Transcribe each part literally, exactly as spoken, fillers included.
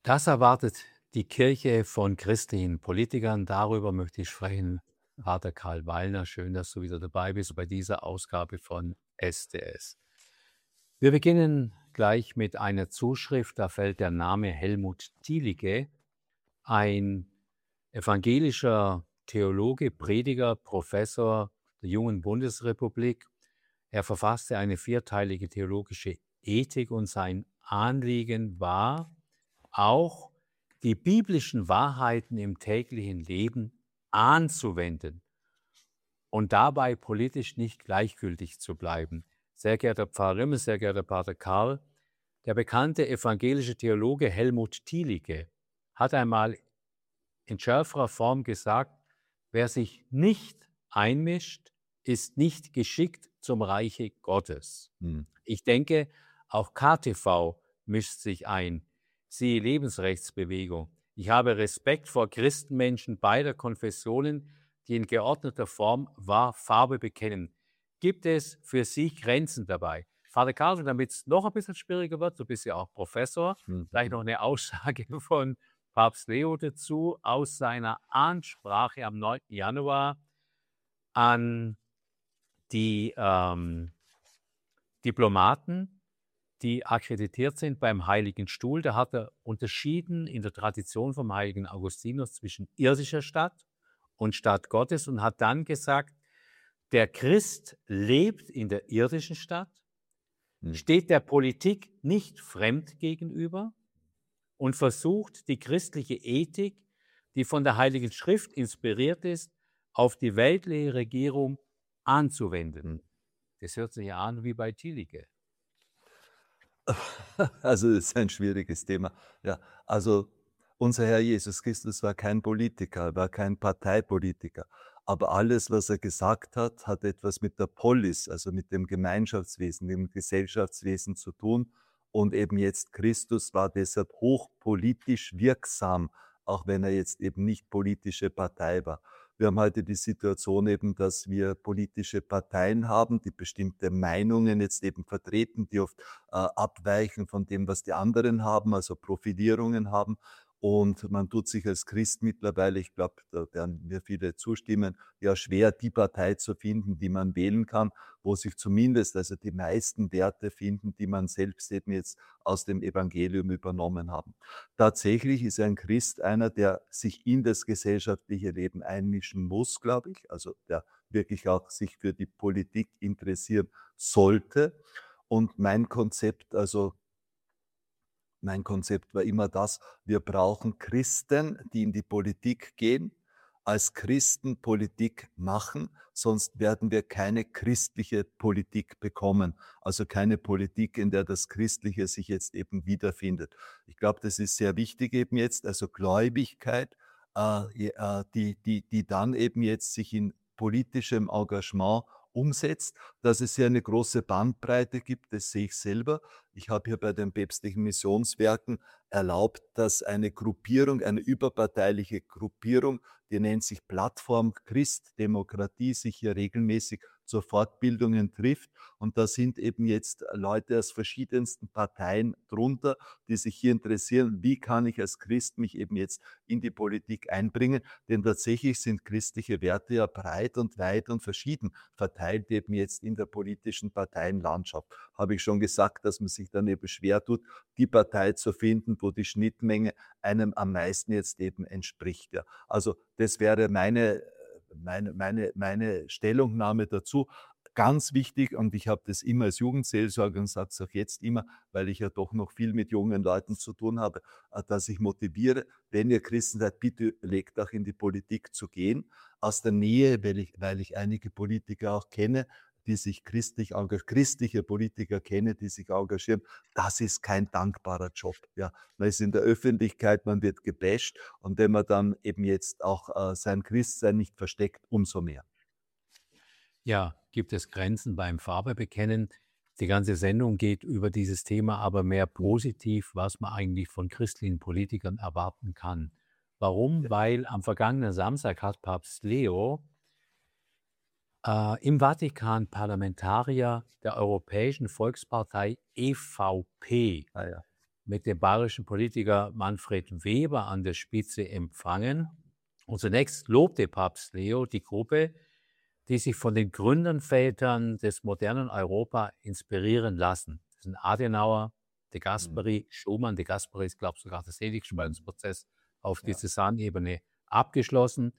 Das erwartet die Kirche von christlichen Politikern. Darüber möchte ich sprechen. Pater Karl Wallner, schön, dass du wieder dabei bist bei dieser Ausgabe von S D S. Wir beginnen gleich mit einer Zuschrift. Da fällt der Name Helmut Thielicke, ein evangelischer Theologe, Prediger, Professor der Jungen Bundesrepublik. Er verfasste eine vierteilige theologische Ethik und sein Anliegen war, auch die biblischen Wahrheiten im täglichen Leben anzuwenden und dabei politisch nicht gleichgültig zu bleiben. Sehr geehrter Pfarrer Rimmel, sehr geehrter Pater Karl, der bekannte evangelische Theologe Helmut Thielicke hat einmal in schärferer Form gesagt, wer sich nicht einmischt, ist nicht geschickt zum Reiche Gottes. Hm. Ich denke, auch K T V mischt sich ein. Siehe Lebensrechtsbewegung. Ich habe Respekt vor Christenmenschen beider Konfessionen, die in geordneter Form wahr Farbe bekennen. Gibt es für Sie Grenzen dabei? Vater Karl, damit es noch ein bisschen schwieriger wird, du bist ja auch Professor, Mhm. gleich noch eine Aussage von Papst Leo dazu aus seiner Ansprache am neunten Januar an die ähm, Diplomaten, die akkreditiert sind beim Heiligen Stuhl. Da hat er unterschieden in der Tradition vom heiligen Augustinus zwischen irdischer Stadt und Stadt Gottes und hat dann gesagt, der Christ lebt in der irdischen Stadt, Hm. steht der Politik nicht fremd gegenüber und versucht, die christliche Ethik, die von der Heiligen Schrift inspiriert ist, auf die weltliche Regierung anzuwenden. Hm. Das hört sich ja an wie bei Thielicke. Also das ist ein schwieriges Thema. Ja, also unser Herr Jesus Christus war kein Politiker, war kein Parteipolitiker. Aber alles, was er gesagt hat, hat etwas mit der Polis, also mit dem Gemeinschaftswesen, dem Gesellschaftswesen zu tun. Und eben jetzt Christus war deshalb hochpolitisch wirksam, auch wenn er jetzt eben nicht politische Partei war. Wir haben heute die Situation eben, dass wir politische Parteien haben, die bestimmte Meinungen jetzt eben vertreten, die oft äh, abweichen von dem, was die anderen haben, also Profilierungen haben. Und man tut sich als Christ mittlerweile, ich glaube, da werden mir viele zustimmen, ja schwer, die Partei zu finden, die man wählen kann, wo sich zumindest also die meisten Werte finden, die man selbst eben jetzt aus dem Evangelium übernommen haben. Tatsächlich ist ein Christ einer, der sich in das gesellschaftliche Leben einmischen muss, glaube ich, also der wirklich auch sich für die Politik interessieren sollte. Und mein Konzept, also mein Konzept war immer das, wir brauchen Christen, die in die Politik gehen, als Christen Politik machen, sonst werden wir keine christliche Politik bekommen. Also keine Politik, in der das Christliche sich jetzt eben wiederfindet. Ich glaube, das ist sehr wichtig eben jetzt, also Gläubigkeit, äh, äh, die, die, die dann eben jetzt sich in politischem Engagement umsetzt, dass es hier eine große Bandbreite gibt, das sehe ich selber. Ich habe hier bei den päpstlichen Missionswerken erlaubt, dass eine Gruppierung, eine überparteiliche Gruppierung, die nennt sich Plattform Christ-Demokratie, sich hier regelmäßig zur Fortbildungen trifft. Und da sind eben jetzt Leute aus verschiedensten Parteien drunter, die sich hier interessieren, wie kann ich als Christ mich eben jetzt in die Politik einbringen. Denn tatsächlich sind christliche Werte ja breit und weit und verschieden verteilt eben jetzt in der politischen Parteienlandschaft. Habe ich schon gesagt, dass man sich dann eben schwer tut, die Partei zu finden, wo die Schnittmenge einem am meisten jetzt eben entspricht. Ja. Also das wäre meine, meine, meine, meine Stellungnahme dazu. Ganz wichtig, und ich habe das immer als Jugendseelsorger und sage es auch jetzt immer, weil ich ja doch noch viel mit jungen Leuten zu tun habe, dass ich motiviere, wenn ihr Christen seid, bitte legt auch in die Politik zu gehen. Aus der Nähe, weil ich, weil ich einige Politiker auch kenne, die sich christlich engagieren, christliche Politiker kenne, die sich engagieren, das ist kein dankbarer Job. Ja. Man ist in der Öffentlichkeit, man wird gebasht und wenn man dann eben jetzt auch äh, sein Christsein nicht versteckt, umso mehr. Ja, gibt es Grenzen beim Farbebekennen? Die ganze Sendung geht über dieses Thema, aber mehr positiv, was man eigentlich von christlichen Politikern erwarten kann. Warum? Ja. Weil am vergangenen Samstag hat Papst Leo äh, im Vatikan Parlamentarier der Europäischen Volkspartei E V P Ah, ja. mit dem bayerischen Politiker Manfred Weber an der Spitze empfangen. Und zunächst lobte Papst Leo die Gruppe, die sich von den Gründervätern des modernen Europa inspirieren lassen. Das sind Adenauer, De Gasperi, Schumann. De Gasperi ist, glaube ich, sogar der Seligspaltungsprozess auf Ja. Diözesanebene abgeschlossen.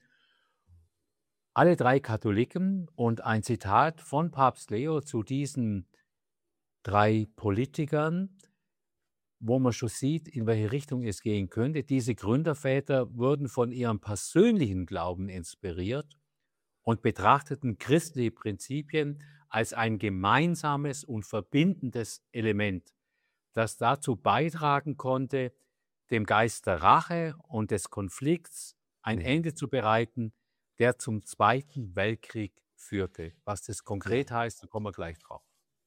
Alle drei Katholiken, und ein Zitat von Papst Leo zu diesen drei Politikern, wo man schon sieht, in welche Richtung es gehen könnte. Diese Gründerväter wurden von ihrem persönlichen Glauben inspiriert und betrachteten christliche Prinzipien als ein gemeinsames und verbindendes Element, das dazu beitragen konnte, dem Geist der Rache und des Konflikts ein Ende zu bereiten, der zum Zweiten Weltkrieg führte. Was das konkret heißt, da kommen wir gleich drauf.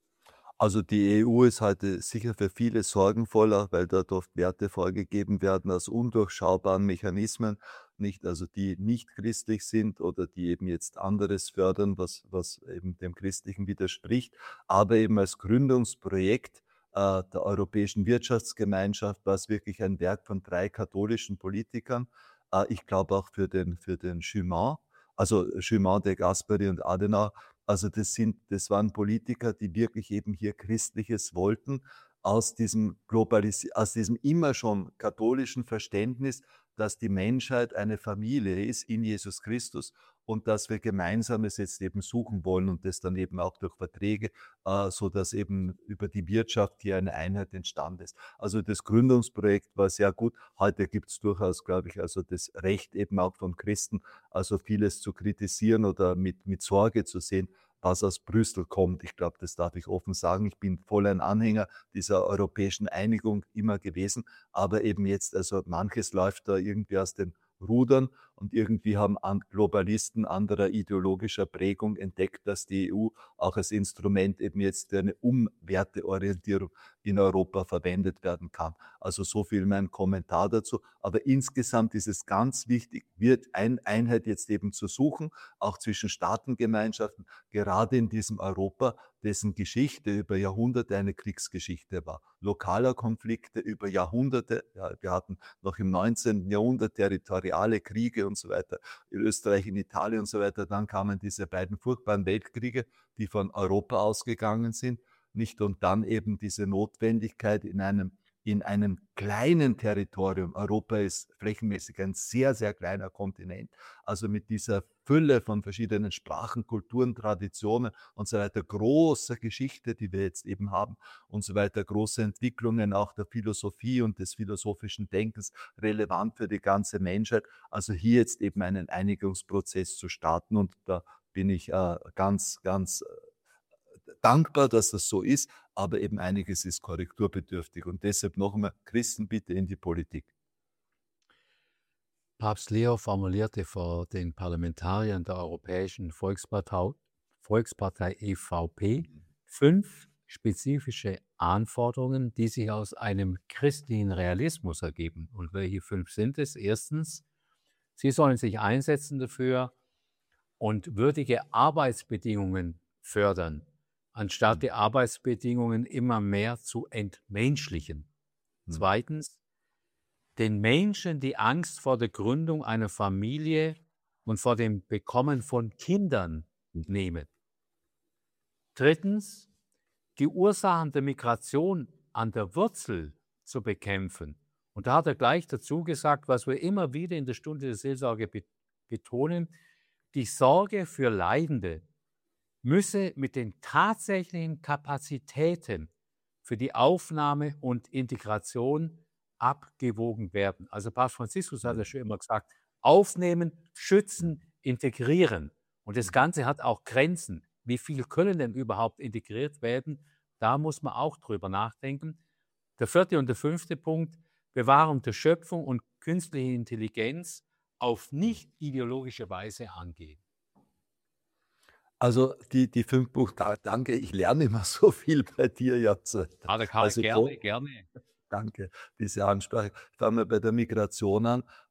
Also die E U ist heute sicher für viele sorgenvoller, weil dort oft Werte vorgegeben werden aus undurchschaubaren Mechanismen, nicht, also die nicht christlich sind oder die eben jetzt anderes fördern, was, was eben dem Christlichen widerspricht. Aber eben als Gründungsprojekt äh, der Europäischen Wirtschaftsgemeinschaft war es wirklich ein Werk von drei katholischen Politikern. Äh, ich glaube auch für den, für den Schumann, also Schumann, De Gasperi und Adenauer. Also das sind, das waren Politiker, die wirklich eben hier Christliches wollten, aus diesem Globalis aus diesem immer schon katholischen Verständnis, dass die Menschheit eine Familie ist in Jesus Christus und dass wir Gemeinsames jetzt eben suchen wollen und das dann eben auch durch Verträge, äh, so dass eben über die Wirtschaft hier eine Einheit entstanden ist. Also das Gründungsprojekt war sehr gut. Heute gibt es durchaus, glaube ich, also das Recht eben auch von Christen, also vieles zu kritisieren oder mit, mit Sorge zu sehen, was aus Brüssel kommt. Ich glaube, das darf ich offen sagen. Ich bin voll ein Anhänger dieser europäischen Einigung immer gewesen, aber eben jetzt, also manches läuft da irgendwie aus den Rudern und irgendwie haben an Globalisten anderer ideologischer Prägung entdeckt, dass die E U auch als Instrument eben jetzt für eine Umwerteorientierung in Europa verwendet werden kann. Also so viel mein Kommentar dazu. Aber insgesamt ist es ganz wichtig, wird eine Einheit jetzt eben zu suchen, auch zwischen Staatengemeinschaften, gerade in diesem Europa, dessen Geschichte über Jahrhunderte eine Kriegsgeschichte war. Lokaler Konflikte über Jahrhunderte. Ja, wir hatten noch im neunzehnten Jahrhundert territoriale Kriege und so weiter, in Österreich, in Italien und so weiter. Dann kamen diese beiden furchtbaren Weltkriege, die von Europa ausgegangen sind, nicht? Und dann eben diese Notwendigkeit in einem, in einem kleinen Territorium. Europa ist flächenmäßig ein sehr, sehr kleiner Kontinent. Also mit dieser Fülle von verschiedenen Sprachen, Kulturen, Traditionen und so weiter, große Geschichte, die wir jetzt eben haben und so weiter, große Entwicklungen auch der Philosophie und des philosophischen Denkens, relevant für die ganze Menschheit. Also hier jetzt eben einen Einigungsprozess zu starten und da bin ich äh, ganz, ganz äh, dankbar, dass das so ist, aber eben einiges ist korrekturbedürftig und deshalb noch einmal, Christen bitte in die Politik. Papst Leo formulierte vor den Parlamentariern der Europäischen Volkspartei, Volkspartei E V P fünf spezifische Anforderungen, die sich aus einem christlichen Realismus ergeben. Und welche fünf sind es? Erstens, sie sollen sich einsetzen dafür und würdige Arbeitsbedingungen fördern, anstatt die Arbeitsbedingungen immer mehr zu entmenschlichen. Hm. Zweitens, den Menschen die Angst vor der Gründung einer Familie und vor dem Bekommen von Kindern nehmen. Drittens, die Ursachen der Migration an der Wurzel zu bekämpfen. Und da hat er gleich dazu gesagt, was wir immer wieder in der Stunde der Seelsorge betonen, die Sorge für Leidende müsse mit den tatsächlichen Kapazitäten für die Aufnahme und Integration abgewogen werden. Also Papst Franziskus hat ja schon immer gesagt, aufnehmen, schützen, integrieren. Und das Ganze hat auch Grenzen. Wie viel können denn überhaupt integriert werden? Da muss man auch drüber nachdenken. Der vierte und der fünfte Punkt, Bewahrung der Schöpfung und künstliche Intelligenz auf nicht ideologische Weise angehen. Also die, die fünf Punkte, danke, ich lerne immer so viel bei dir jetzt. Ah, da kann Also gerne, gerne. Danke, diese Ansprache. Fangen wir bei der Migration an.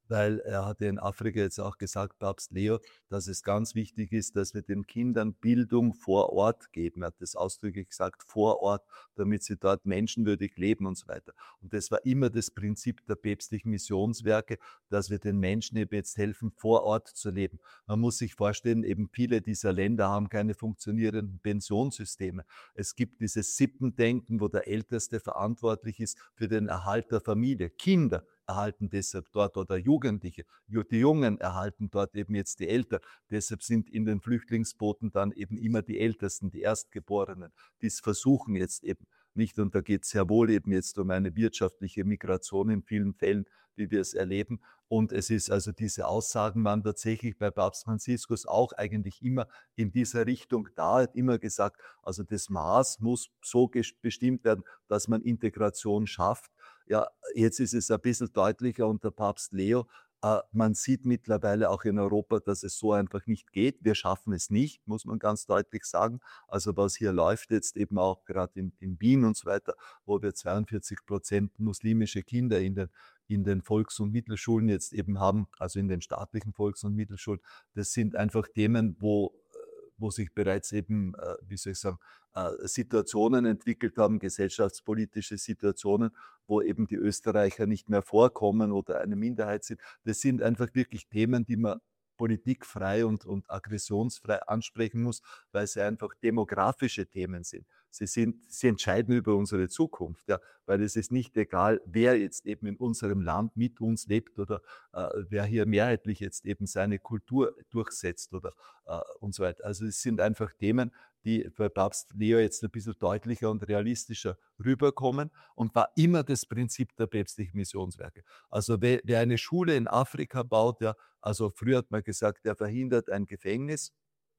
weil er hat ja in Afrika jetzt auch gesagt, Papst Leo, dass es ganz wichtig ist, dass wir den Kindern Bildung vor Ort geben. Er hat das ausdrücklich gesagt, vor Ort, damit sie dort menschenwürdig leben und so weiter. Und das war immer das Prinzip der päpstlichen Missionswerke, dass wir den Menschen eben jetzt helfen, vor Ort zu leben. Man muss sich vorstellen, eben viele dieser Länder haben keine funktionierenden Pensionssysteme. Es gibt dieses Sippendenken, wo der Älteste verantwortlich ist für den Erhalt der Familie. Kinder erhalten deshalb dort oder Jugendliche. Die Jungen erhalten dort eben jetzt die Eltern. Deshalb sind in den Flüchtlingsbooten dann eben immer die Ältesten, die Erstgeborenen, die es versuchen jetzt eben nicht. Und da geht es sehr wohl eben jetzt um eine wirtschaftliche Migration in vielen Fällen, wie wir es erleben. Und es ist also diese Aussagen waren tatsächlich bei Papst Franziskus auch eigentlich immer in dieser Richtung da. Er hat immer gesagt, also das Maß muss so bestimmt werden, dass man Integration schafft. Ja, jetzt ist es ein bisschen deutlicher unter Papst Leo. Äh, man sieht mittlerweile auch in Europa, dass es so einfach nicht geht. Wir schaffen es nicht, muss man ganz deutlich sagen. Also was hier läuft jetzt eben auch gerade in, in Wien und so weiter, wo wir zweiundvierzig Prozent muslimische Kinder in den, in den Volks- und Mittelschulen jetzt eben haben, also in den staatlichen Volks- und Mittelschulen. Das sind einfach Themen, wo wo sich bereits eben, äh, wie soll ich sagen, äh, Situationen entwickelt haben, gesellschaftspolitische Situationen, wo eben die Österreicher nicht mehr vorkommen oder eine Minderheit sind. Das sind einfach wirklich Themen, die man politikfrei und, und aggressionsfrei ansprechen muss, weil sie einfach demografische Themen sind. Sie, sind. sie entscheiden über unsere Zukunft, ja, weil es ist nicht egal, wer jetzt eben in unserem Land mit uns lebt oder äh, wer hier mehrheitlich jetzt eben seine Kultur durchsetzt oder äh, und so weiter. Also es sind einfach Themen, die bei Papst Leo jetzt ein bisschen deutlicher und realistischer rüberkommen und war immer das Prinzip der päpstlichen Missionswerke. Also wer, wer eine Schule in Afrika baut, ja, also früher hat man gesagt, der verhindert ein Gefängnis.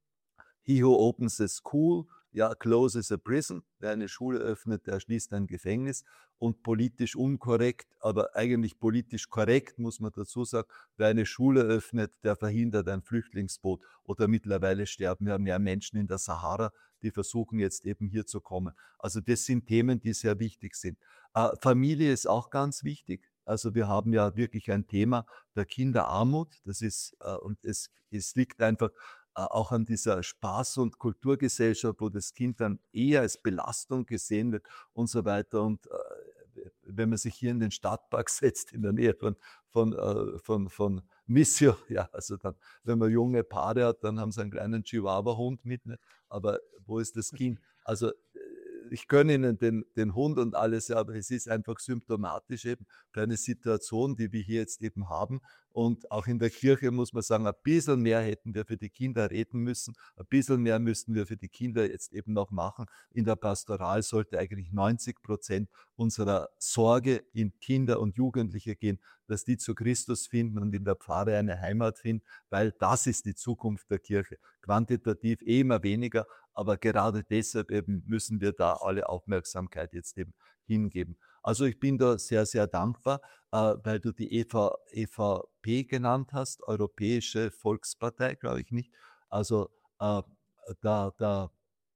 He who opens a school, ja, closes a prison. Wer eine Schule öffnet, der schließt ein Gefängnis. Und politisch unkorrekt, aber eigentlich politisch korrekt, muss man dazu sagen, wer eine Schule öffnet, der verhindert ein Flüchtlingsboot. Oder mittlerweile sterben ja mehr Menschen in der Sahara, die versuchen jetzt eben hier zu kommen. Also das sind Themen, die sehr wichtig sind. Äh, Familie ist auch ganz wichtig. Also wir haben ja wirklich ein Thema der Kinderarmut. Das ist, äh, und es, es liegt einfach äh, auch an dieser Spaß- und Kulturgesellschaft, wo das Kind dann eher als Belastung gesehen wird und so weiter. Und äh, wenn man sich hier in den Stadtpark setzt, in der Nähe von, von, äh, von, von Missio, ja, also dann, wenn man junge Paare hat, dann haben sie einen kleinen Chihuahua-Hund mit, ne? Aber wo ist das Kind? Also ich gönne ihnen den, den Hund und alles, aber es ist einfach symptomatisch eben für eine Situation, die wir hier jetzt eben haben. Und auch in der Kirche muss man sagen, ein bisschen mehr hätten wir für die Kinder reden müssen, ein bisschen mehr müssten wir für die Kinder jetzt eben noch machen. In der Pastoral sollte eigentlich neunzig Prozent unserer Sorge in Kinder und Jugendliche gehen, dass die zu Christus finden und in der Pfarre eine Heimat finden, weil das ist die Zukunft der Kirche. Quantitativ eh immer weniger, aber gerade deshalb eben müssen wir da alle Aufmerksamkeit jetzt eben hingeben. Also ich bin da sehr, sehr dankbar, äh, weil du die E V, E V P genannt hast, Europäische Volkspartei, glaube ich nicht. Also äh, da, da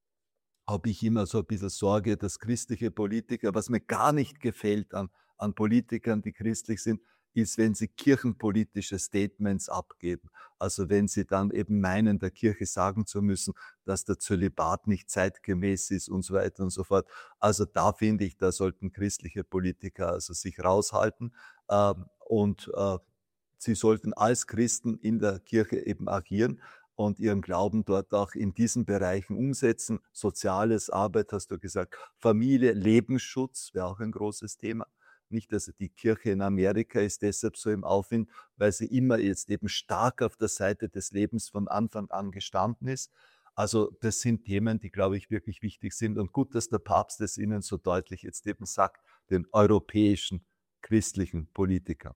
habe ich immer so ein bisschen Sorge, dass christliche Politiker, was mir gar nicht gefällt an, an Politikern, die christlich sind, ist, wenn sie kirchenpolitische Statements abgeben. Also wenn sie dann eben meinen, der Kirche sagen zu müssen, dass der Zölibat nicht zeitgemäß ist und so weiter und so fort. Also da finde ich, da sollten christliche Politiker also sich raushalten ähm, und äh, sie sollten als Christen in der Kirche eben agieren und ihren Glauben dort auch in diesen Bereichen umsetzen. Soziales, Arbeit, hast du gesagt, Familie, Lebensschutz wäre auch ein großes Thema. Nicht, dass die Kirche in Amerika ist deshalb so im Aufwind, weil sie immer jetzt eben stark auf der Seite des Lebens von Anfang an gestanden ist. Also das sind Themen, die, glaube ich, wirklich wichtig sind. Und gut, dass der Papst es Ihnen so deutlich jetzt eben sagt, den europäischen christlichen Politikern.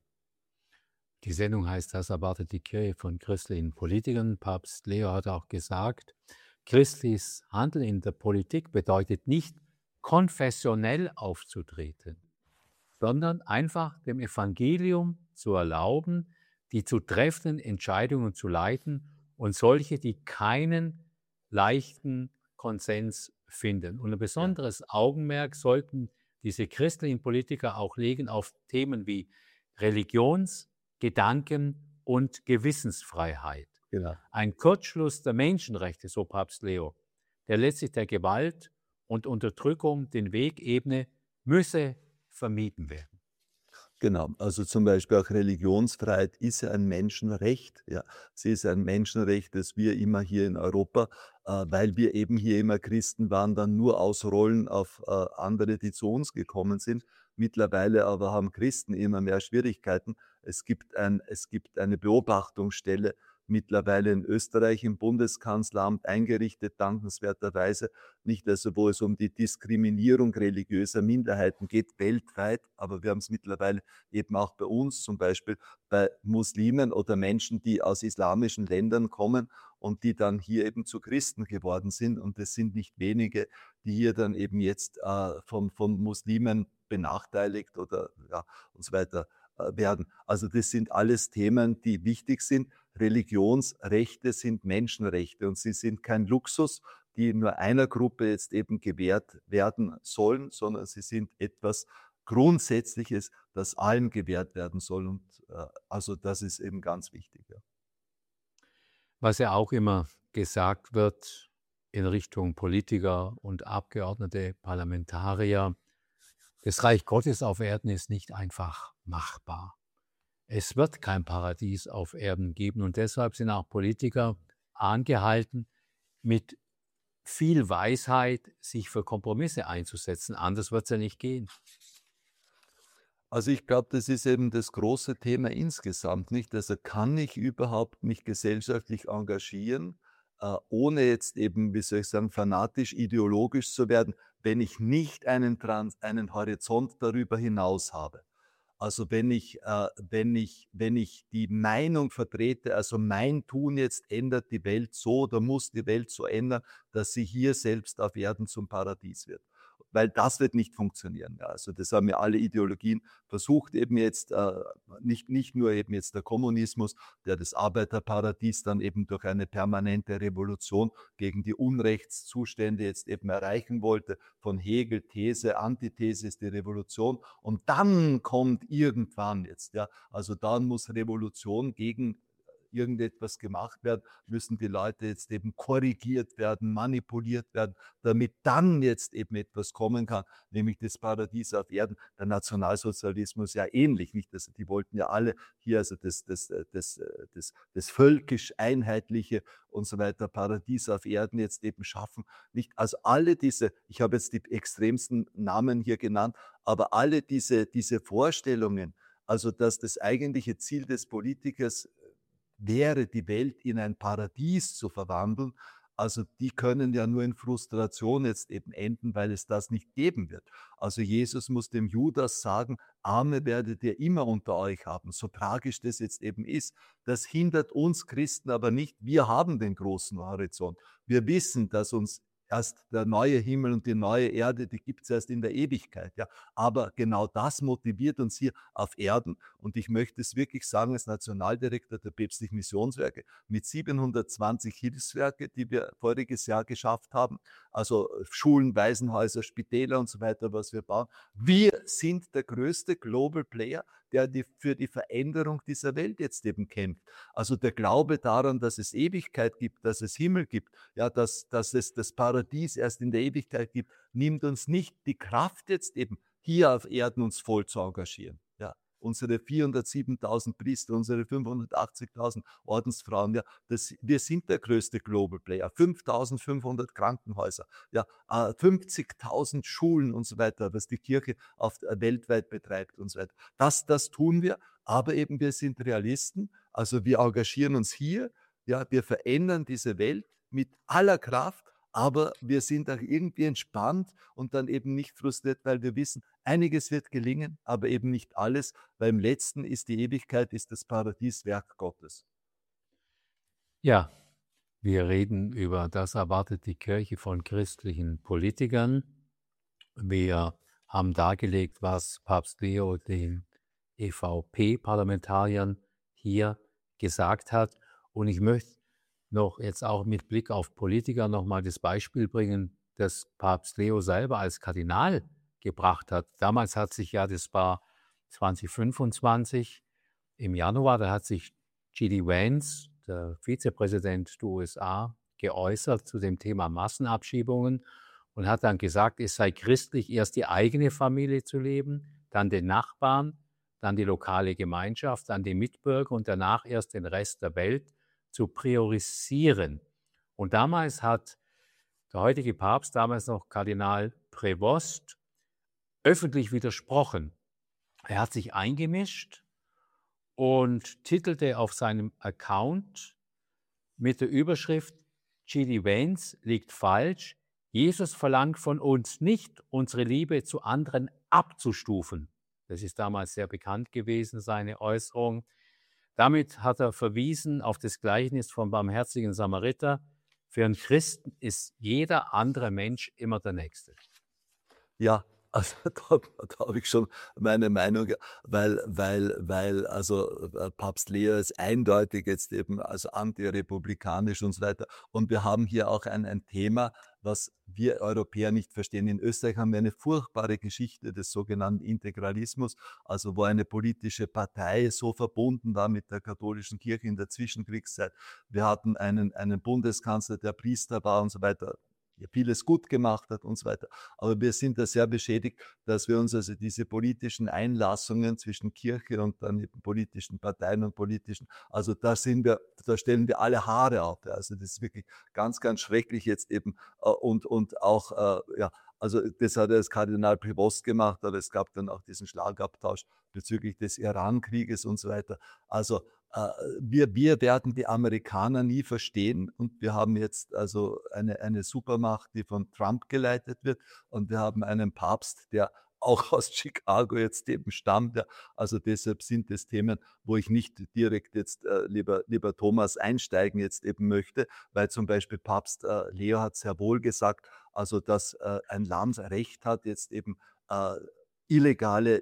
Die Sendung heißt „Das erwartet die Kirche von christlichen Politikern“. Papst Leo hat auch gesagt, christliches Handeln in der Politik bedeutet nicht, konfessionell aufzutreten, sondern einfach dem Evangelium zu erlauben, die zu treffenden Entscheidungen zu leiten und solche, die keinen leichten Konsens finden. Und ein besonderes Augenmerk sollten diese christlichen Politiker auch legen auf Themen wie Religions- Gedanken- und Gewissensfreiheit. Genau. Ein Kurzschluss der Menschenrechte, so Papst Leo, der letztlich der Gewalt und Unterdrückung den Weg ebne, müsse vermieden werden. Genau, also zum Beispiel auch Religionsfreiheit ist ja ein Menschenrecht. Ja. Sie ist ein Menschenrecht, das wir immer hier in Europa, äh, weil wir eben hier immer Christen waren, dann nur ausrollen auf äh, andere, die zu uns gekommen sind. Mittlerweile aber haben Christen immer mehr Schwierigkeiten. Es gibt, ein, es gibt eine Beobachtungsstelle mittlerweile in Österreich im Bundeskanzleramt eingerichtet, dankenswerterweise, nicht also, wo es um die Diskriminierung religiöser Minderheiten geht, weltweit, aber wir haben es mittlerweile eben auch bei uns, zum Beispiel bei Muslimen oder Menschen, die aus islamischen Ländern kommen und die dann hier eben zu Christen geworden sind. Und es sind nicht wenige, die hier dann eben jetzt äh, von, von Muslimen benachteiligt oder ja, und so weiter äh, werden. Also das sind alles Themen, die wichtig sind. Religionsrechte sind Menschenrechte und sie sind kein Luxus, die nur einer Gruppe jetzt eben gewährt werden sollen, sondern sie sind etwas Grundsätzliches, das allen gewährt werden soll. Und äh, also das ist eben ganz wichtig. Ja. Was ja auch immer gesagt wird in Richtung Politiker und Abgeordnete, Parlamentarier, das Reich Gottes auf Erden ist nicht einfach machbar. Es wird kein Paradies auf Erden geben und deshalb sind auch Politiker angehalten, mit viel Weisheit sich für Kompromisse einzusetzen. Anders wird es ja nicht gehen. Also ich glaube, das ist eben das große Thema insgesamt, nicht? Also kann ich überhaupt mich gesellschaftlich engagieren, äh, ohne jetzt eben, wie soll ich sagen, fanatisch, ideologisch zu werden, wenn ich nicht einen, Trans einen Horizont darüber hinaus habe. Also wenn ich, äh, wenn, ich, wenn ich die Meinung vertrete, also mein Tun jetzt ändert die Welt so oder muss die Welt so ändern, dass sie hier selbst auf Erden zum Paradies wird. Weil das wird nicht funktionieren. Ja. Also das haben ja alle Ideologien versucht, eben jetzt äh, nicht, nicht nur eben jetzt der Kommunismus, der das Arbeiterparadies dann eben durch eine permanente Revolution gegen die Unrechtszustände jetzt eben erreichen wollte. Von Hegel, These, Antithese ist die Revolution. Und dann kommt irgendwann jetzt, ja, also dann muss Revolution gegen irgendetwas gemacht werden, müssen die Leute jetzt eben korrigiert werden, manipuliert werden, damit dann jetzt eben etwas kommen kann, nämlich das Paradies auf Erden. Der Nationalsozialismus ja ähnlich, nicht? Also die wollten ja alle hier also das, das, das, das, das völkisch einheitliche und so weiter Paradies auf Erden jetzt eben schaffen. Nicht? Also alle diese, ich habe jetzt die extremsten Namen hier genannt, aber alle diese, diese Vorstellungen, also dass das eigentliche Ziel des Politikers wäre, die Welt in ein Paradies zu verwandeln, also die können ja nur in Frustration jetzt eben enden, weil es das nicht geben wird. Also Jesus muss dem Judas sagen, Arme werdet ihr immer unter euch haben, so tragisch das jetzt eben ist. Das hindert uns Christen aber nicht. Wir haben den großen Horizont. Wir wissen, dass uns erst der neue Himmel und die neue Erde, die gibt es erst in der Ewigkeit. Ja. Aber genau das motiviert uns hier auf Erden. Und ich möchte es wirklich sagen, als Nationaldirektor der Päpstlichen Missionswerke mit siebenhundertzwanzig Hilfswerke, die wir voriges Jahr geschafft haben, also Schulen, Waisenhäuser, Spitäler und so weiter, was wir bauen. Wir sind der größte Global Player, der die, für die Veränderung dieser Welt jetzt eben kämpft. Also der Glaube daran, dass es Ewigkeit gibt, dass es Himmel gibt, ja, dass, dass es das Paradies erst in der Ewigkeit gibt, nimmt uns nicht die Kraft jetzt eben hier auf Erden uns voll zu engagieren. Ja. Unsere vierhundertsiebentausend Priester, unsere fünfhundertachtzigtausend Ordensfrauen, ja, das, wir sind der größte Global Player. fünftausendfünfhundert Krankenhäuser, ja, fünfzigtausend Schulen und so weiter, was die Kirche auf, äh, weltweit betreibt und so weiter. Das, das tun wir, aber eben wir sind Realisten, also wir engagieren uns hier, ja, wir verändern diese Welt mit aller Kraft, aber wir sind auch irgendwie entspannt und dann eben nicht frustriert, weil wir wissen, einiges wird gelingen, aber eben nicht alles, weil im Letzten ist die Ewigkeit, ist das Paradies Werk Gottes. Ja, wir reden über das erwartet die Kirche von christlichen Politikern. Wir haben dargelegt, was Papst Leo den E V P-Parlamentariern hier gesagt hat. Und ich möchte noch jetzt auch mit Blick auf Politiker nochmal das Beispiel bringen, das Papst Leo selber als Kardinal gebracht hat. Damals hat sich ja das Paar zwanzig fünfundzwanzig im Januar, da hat sich G D Vance, der Vizepräsident der U S A, geäußert zu dem Thema Massenabschiebungen und hat dann gesagt, es sei christlich, erst die eigene Familie zu leben, dann den Nachbarn, dann die lokale Gemeinschaft, dann die Mitbürger und danach erst den Rest der Welt zu priorisieren. Und damals hat der heutige Papst, damals noch Kardinal Prévost, öffentlich widersprochen. Er hat sich eingemischt und titelte auf seinem Account mit der Überschrift G D Vance liegt falsch. Jesus verlangt von uns nicht, unsere Liebe zu anderen abzustufen. Das ist damals sehr bekannt gewesen, seine Äußerung. Damit hat er verwiesen auf das Gleichnis vom barmherzigen Samariter. Für einen Christen ist jeder andere Mensch immer der Nächste. Ja, also da, da habe ich schon meine Meinung, weil, weil, weil also äh, Papst Leo ist eindeutig jetzt eben also antirepublikanisch und so weiter. Und wir haben hier auch ein, ein Thema, was wir Europäer nicht verstehen. In Österreich haben wir eine furchtbare Geschichte des sogenannten Integralismus, also wo eine politische Partei so verbunden war mit der katholischen Kirche in der Zwischenkriegszeit. Wir hatten einen, einen Bundeskanzler, der Priester war und so weiter, der vieles gut gemacht hat und so weiter. Aber wir sind da sehr beschädigt, dass wir uns also diese politischen Einlassungen zwischen Kirche und dann eben politischen Parteien und politischen, also da sind wir, da stellen wir alle Haare auf. Also das ist wirklich ganz, ganz schrecklich jetzt eben äh, und, und auch, äh, ja, also das hat das Kardinal Prévost gemacht, aber es gab dann auch diesen Schlagabtausch bezüglich des Iran-Krieges und so weiter. Also äh, wir, wir werden die Amerikaner nie verstehen und wir haben jetzt also eine, eine Supermacht, die von Trump geleitet wird und wir haben einen Papst, der auch aus Chicago jetzt eben stammt. Ja. Also deshalb sind es Themen, wo ich nicht direkt jetzt, äh, lieber, lieber Thomas, einsteigen jetzt eben möchte, weil zum Beispiel Papst äh, Leo hat sehr wohl gesagt, also dass äh, ein Land Recht hat, jetzt eben äh, illegale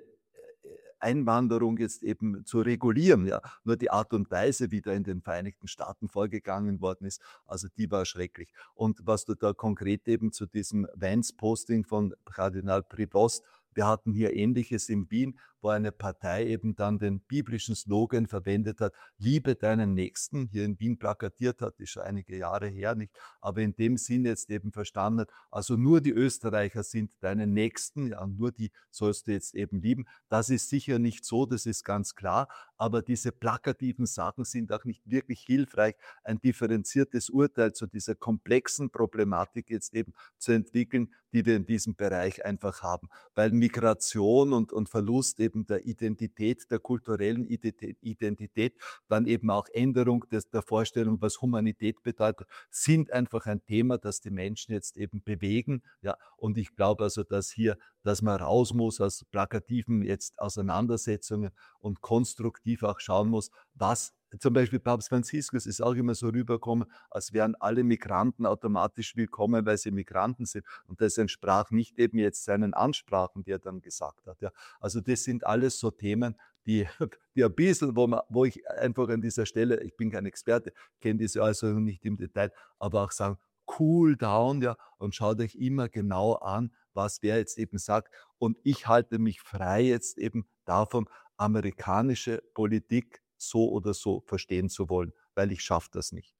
Einwanderung jetzt eben zu regulieren. Ja. Nur die Art und Weise, wie da in den Vereinigten Staaten vorgegangen worden ist, also die war schrecklich. Und was du da konkret eben zu diesem Vance-Posting von Kardinal Prévost, wir hatten hier Ähnliches in Wien, wo eine Partei eben dann den biblischen Slogan verwendet hat, liebe deinen Nächsten, hier in Wien plakatiert hat, ist schon einige Jahre her, nicht? Aber in dem Sinn jetzt eben verstanden hat, also nur die Österreicher sind deine Nächsten, ja, nur die sollst du jetzt eben lieben. Das ist sicher nicht so, das ist ganz klar, aber diese plakativen Sachen sind auch nicht wirklich hilfreich, ein differenziertes Urteil zu dieser komplexen Problematik jetzt eben zu entwickeln, die wir in diesem Bereich einfach haben. Weil Migration und, und Verlust eben der Identität, der kulturellen Identität, dann eben auch Änderung des, der Vorstellung, was Humanität bedeutet, sind einfach ein Thema, das die Menschen jetzt eben bewegen. Ja, und ich glaube also, dass hier, dass man raus muss aus plakativen jetzt Auseinandersetzungen und konstruktiv auch schauen muss, was zum Beispiel Papst Franziskus ist auch immer so rübergekommen, als wären alle Migranten automatisch willkommen, weil sie Migranten sind. Und das entsprach nicht eben jetzt seinen Ansprachen, die er dann gesagt hat. Ja. Also das sind alles so Themen, die, die ein bisschen, wo, man, wo ich einfach an dieser Stelle, ich bin kein Experte, kenne diese Äußerung nicht im Detail, aber auch sagen, cool down, ja, und schaut euch immer genau an, was wer jetzt eben sagt. Und ich halte mich frei jetzt eben davon, amerikanische Politik so oder so verstehen zu wollen, weil ich schaffe das nicht.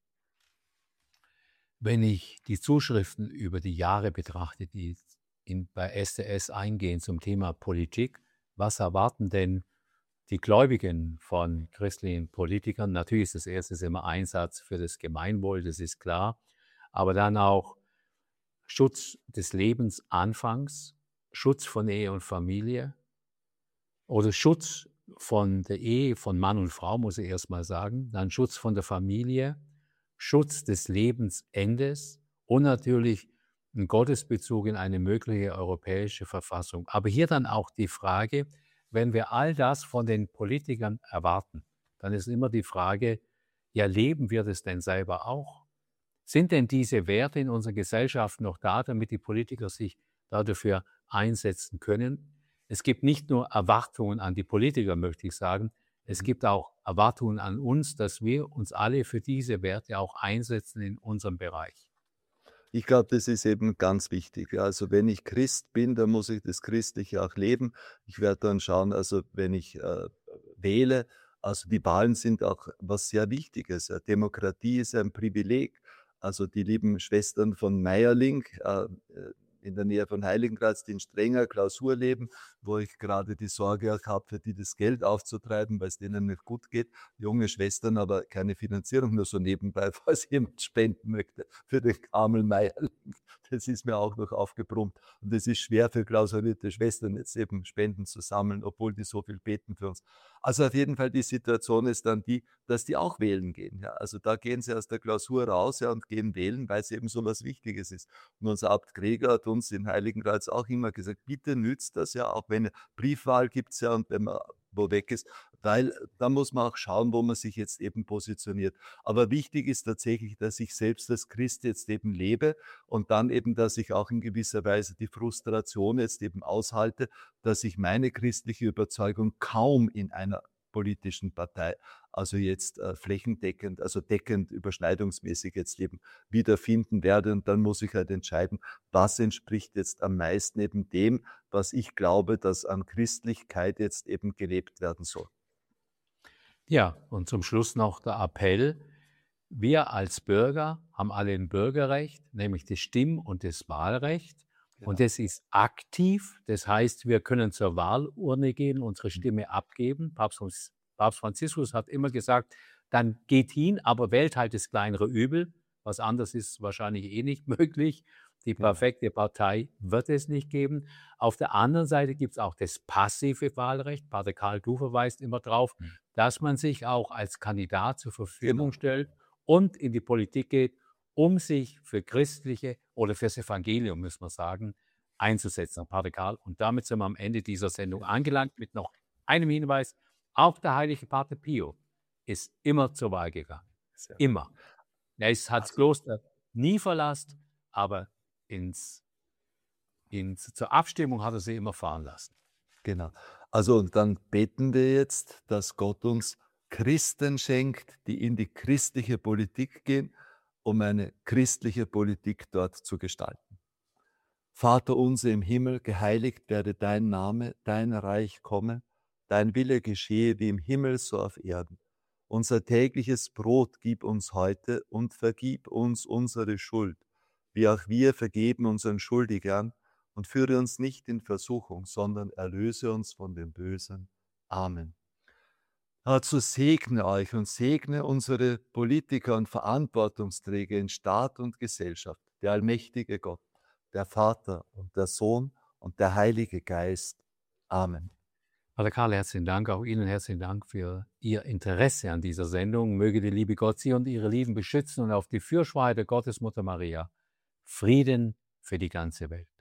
Wenn ich die Zuschriften über die Jahre betrachte, die in, bei S D S eingehen zum Thema Politik, was erwarten denn die Gläubigen von christlichen Politikern? Natürlich ist das erste immer Einsatz für das Gemeinwohl, das ist klar, aber dann auch Schutz des Lebensanfangs, Schutz von Ehe und Familie oder Schutz von der Ehe von Mann und Frau, muss ich erst mal sagen, dann Schutz von der Familie, Schutz des Lebensendes und natürlich ein Gottesbezug in eine mögliche europäische Verfassung. Aber hier dann auch die Frage, wenn wir all das von den Politikern erwarten, dann ist immer die Frage, ja, leben wir das denn selber auch? Sind denn diese Werte in unserer Gesellschaft noch da, damit die Politiker sich dafür einsetzen können? Es gibt nicht nur Erwartungen an die Politiker, möchte ich sagen, es gibt auch Erwartungen an uns, dass wir uns alle für diese Werte auch einsetzen in unserem Bereich. Ich glaube, das ist eben ganz wichtig. Also wenn ich Christ bin, dann muss ich das Christliche auch leben. Ich werde dann schauen, also wenn ich äh, wähle, Also die Wahlen sind auch was sehr Wichtiges. Ja. Demokratie ist ein Privileg. Also die lieben Schwestern von Meierling äh, in der Nähe von Heiligenkreuz, die in strenger Klausur leben, wo ich gerade die Sorge auch habe, für die das Geld aufzutreiben, weil es denen nicht gut geht. Junge Schwestern, aber keine Finanzierung, nur so nebenbei, falls jemand spenden möchte für den Karmel Meierling. Das ist mir auch noch aufgebrummt. Und es ist schwer für klausurierte Schwestern jetzt eben Spenden zu sammeln, obwohl die so viel beten für uns. Also auf jeden Fall die Situation ist dann die, dass die auch wählen gehen. Ja. Also da gehen sie aus der Klausur raus, ja, und gehen wählen, weil es eben so was Wichtiges ist. Und unser Abt Gregor hat uns in Heiligenkreuz auch immer gesagt, bitte nützt das ja, auch wenn Briefwahl gibt es ja und wenn man wo weg ist, weil da muss man auch schauen, wo man sich jetzt eben positioniert. Aber wichtig ist tatsächlich, dass ich selbst als Christ jetzt eben lebe und dann eben, dass ich auch in gewisser Weise die Frustration jetzt eben aushalte, dass ich meine christliche Überzeugung kaum in einer politischen Partei, also jetzt äh, flächendeckend, also deckend, überschneidungsmäßig jetzt eben wiederfinden werde. Und dann muss ich halt entscheiden, was entspricht jetzt am meisten eben dem, was ich glaube, dass an Christlichkeit jetzt eben gelebt werden soll. Ja, und zum Schluss noch der Appell. Wir als Bürger haben alle ein Bürgerrecht, nämlich das Stimm- und das Wahlrecht. Genau. Und das ist aktiv. Das heißt, wir können zur Wahlurne gehen, unsere Stimme abgeben. Papst, Papst Franziskus hat immer gesagt, dann geht hin, aber wählt halt das kleinere Übel. Was anderes ist wahrscheinlich eh nicht möglich. Die perfekte Partei wird es nicht geben. Auf der anderen Seite gibt es auch das passive Wahlrecht. Pater Karl, du verweist immer drauf, mhm. dass man sich auch als Kandidat zur Verfügung genau. stellt und in die Politik geht, um sich für christliche oder fürs Evangelium, muss man sagen, einzusetzen, Pater Karl. Und damit sind wir am Ende dieser Sendung angelangt mit noch einem Hinweis. Auch der heilige Pater Pio ist immer zur Wahl gegangen. Sehr immer. Er ist, hat das also. Kloster nie verlassen, aber ins, ins, zur Abstimmung hat er sie immer fahren lassen. Genau. Also und dann beten wir jetzt, dass Gott uns Christen schenkt, die in die christliche Politik gehen, um eine christliche Politik dort zu gestalten. Vater unser im Himmel, geheiligt werde dein Name, dein Reich komme, dein Wille geschehe wie im Himmel so auf Erden. Unser tägliches Brot gib uns heute und vergib uns unsere Schuld, wie auch wir vergeben unseren Schuldigern, und führe uns nicht in Versuchung, sondern erlöse uns von dem Bösen. Amen. Dazu segne euch und segne unsere Politiker und Verantwortungsträger in Staat und Gesellschaft, der allmächtige Gott, der Vater und der Sohn und der Heilige Geist. Amen. Pater Karl, herzlichen Dank, auch Ihnen herzlichen Dank für Ihr Interesse an dieser Sendung. Möge die liebe Gott Sie und Ihre Lieben beschützen und auf die Fürsorge der Gottesmutter Maria Frieden für die ganze Welt.